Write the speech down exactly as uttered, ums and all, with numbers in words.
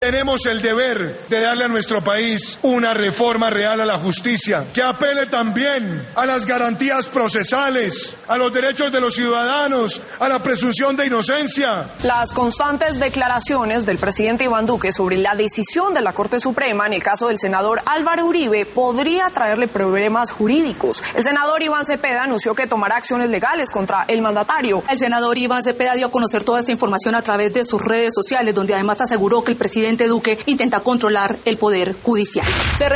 Tenemos el deber de darle a nuestro país una reforma real a la justicia, que apele también a las garantías procesales, a los derechos de los ciudadanos, a la presunción de inocencia. Las constantes declaraciones del presidente Iván Duque sobre la decisión de la Corte Suprema en el caso del senador Álvaro Uribe podría traerle problemas jurídicos. El senador Iván Cepeda anunció que tomará acciones legales contra el mandatario. El senador Iván Cepeda dio a conocer toda esta información a través de sus redes sociales, donde además aseguró que el presidente Duque intenta controlar el poder judicial. Se